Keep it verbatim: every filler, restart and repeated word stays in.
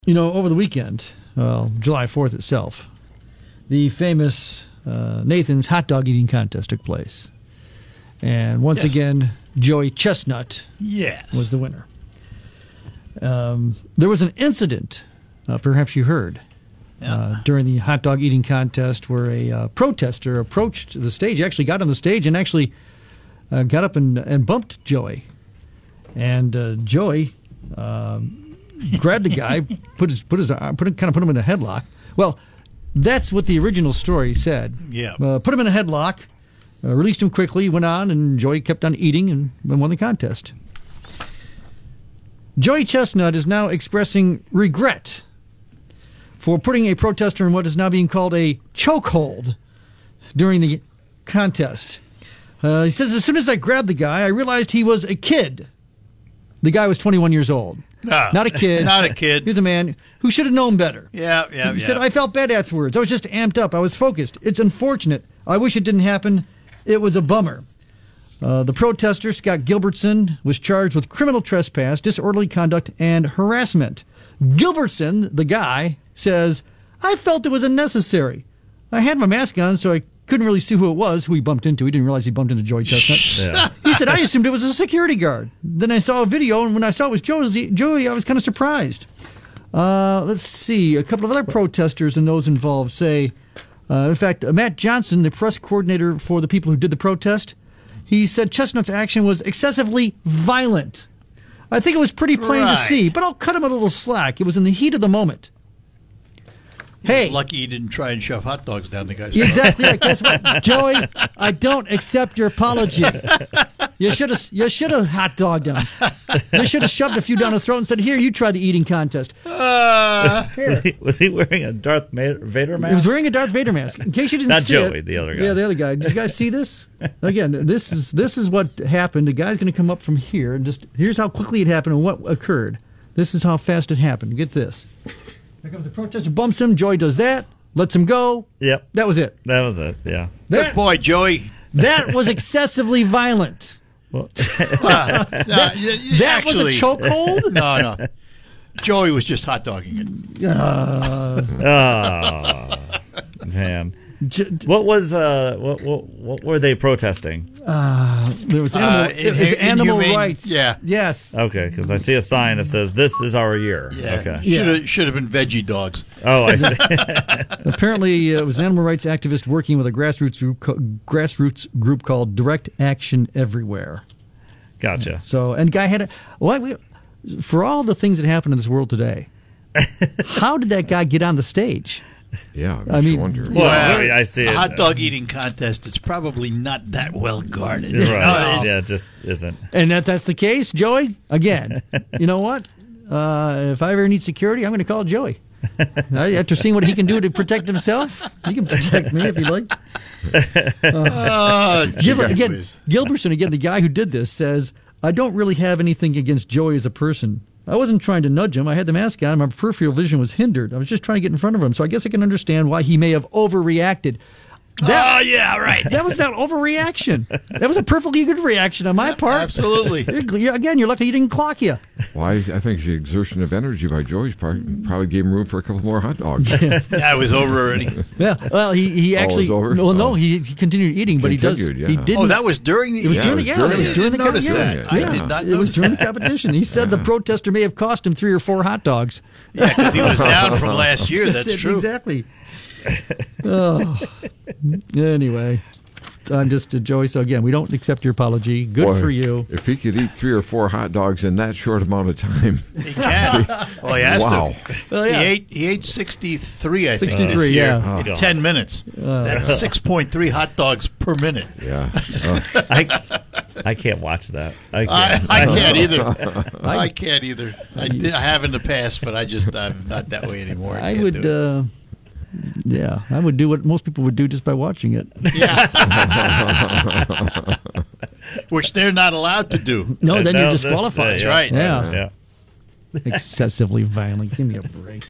You know, over the weekend, uh, July fourth itself, the famous uh, Nathan's hot dog eating contest took place. And once Yes. again, Joey Chestnut Yes. was the winner. Um, there was an incident, uh, perhaps you heard, Yeah. uh, during the hot dog eating contest where a uh, protester approached the stage, he actually got on the stage and actually uh, got up and, and bumped Joey. And uh, Joey um, grabbed the guy, put his put his arm, put it, kind of put him in a headlock. Well, that's what the original story said. Yeah. Uh, put him in a headlock, uh, released him quickly, went on, and Joey kept on eating and, and won the contest. Joey Chestnut is now expressing regret for putting a protester in what is now being called a chokehold during the contest. Uh, he says, as soon as I grabbed the guy, I realized he was a kid. The guy was twenty-one years old. No, Not a kid. Not a kid. He was a man who should have known better. Yeah, yeah, He yeah. said, I felt bad afterwards. I was just amped up. I was focused. It's unfortunate. I wish it didn't happen. It was a bummer. Uh, the protester, Scott Gilbertson, was charged with criminal trespass, disorderly conduct, and harassment. Gilbertson, the guy, says, I felt it was unnecessary. I had my mask on, so I couldn't really see who it was, who he bumped into. He didn't realize he bumped into Joey Chestnut. Yeah. He said, I assumed it was a security guard. Then I saw a video, and when I saw it was Joey, Joey I was kind of surprised. Uh, let's see. A couple of other protesters and those involved say, uh, in fact, uh, Matt Johnson, the press coordinator for the people who did the protest, he said Chestnut's action was excessively violent. I think it was pretty plain Right. to see, but I'll cut him a little slack. It was in the heat of the moment. Hey. He's lucky he didn't try and shove hot dogs down the guy's throat. Exactly right. Guess what, Joey? I don't accept your apology. You should have you should have hot dogged him. You should have shoved a few down his throat and said, "Here, you try the eating contest." Uh, Was he, was he wearing a Darth Ma- Vader mask? He was wearing a Darth Vader mask. In case you didn't Not see Joey, it, the other guy. Yeah, the other guy. Did you guys see this? Again, this is this is what happened. The guy's going to come up from here and just here's how quickly it happened and what occurred. This is how fast it happened. Get this. Here comes the protester, bumps him. Joey does that, lets him go. Yep. That was it. That was it, yeah. good That, boy, Joey. that was excessively violent. Well, Uh, no, you- you That actually, was a chokehold? No, no. Joey was just hot dogging it. Uh, oh, man. j- What was, uh, what, what, what were they protesting? there was animal, Uh, it was in- animal inhumane- rights. yeah. Yes. Okay, because I see a sign that says, this is our year. Yeah. Okay. Should have should have been veggie dogs. Oh, I see. Apparently, uh, it was an animal rights activist working with a grassroots group, co- grassroots group called Direct Action Everywhere. Gotcha. So, and guy had a well, we, for all the things that happen in this world today. How did that guy get on the stage? Yeah, I I mean- mean, wonder. Well, I, mean, I see a it. hot dog eating contest. It's probably not that well guarded. Right. You know, Yeah, it just isn't. And if that's the case, Joey, again, you know what? Uh, if I ever need security, I'm going to call Joey. After seeing what he can do to protect himself, he can protect me if he'd like. Oh, Gil- gee again, whiz. Gilbertson, again, the guy who did this, says, I don't really have anything against Joey as a person. I wasn't trying to nudge him. I had the mask on. My peripheral vision was hindered. I was just trying to get in front of him. So I guess I can understand why he may have overreacted. That, Oh, yeah, right. that was not overreaction. That was a perfectly good reaction on my part. Absolutely. You're- Again, you're lucky he didn't clock you. Well, I, I think the exertion of energy by Joey's part probably gave him room for a couple more hot dogs. Yeah, it was over already. Yeah. Well, he, he Oh, it actually. was over? Well, no, Oh. he, he continued eating, but he does. Continued, He yeah. didn't. Oh, that was during the. It was Yeah, during the it was yeah, during it was it. during the I didn't competition. notice that. I Yeah. did not It was notice during the that. competition. He said the protester may have cost him three or four hot dogs. Yeah, because he was down from last year. That's it, true. Exactly. Oh. Anyway, I'm just uh, Joey. So again, we don't accept your apology. Good Boy, for you. If he could eat three or four hot dogs in that short amount of time. He can. Well, he has Wow. to. Well, yeah. He ate. He ate sixty-three. I think. sixty-three, this year yeah. In ten minutes. That's six point three hot dogs per minute. Yeah. Oh, I, I can't watch that. I I, can't. I can't either. I can't either. I, did, I have in the past, but I just I'm not that way anymore. I, I can't would. do it. Uh, yeah, I would do what most people would do just by watching it. Yeah. Which they're not allowed to do. No, then No, you're that's- disqualified. That's right. Yeah. Yeah. Excessively violent. Give me a break.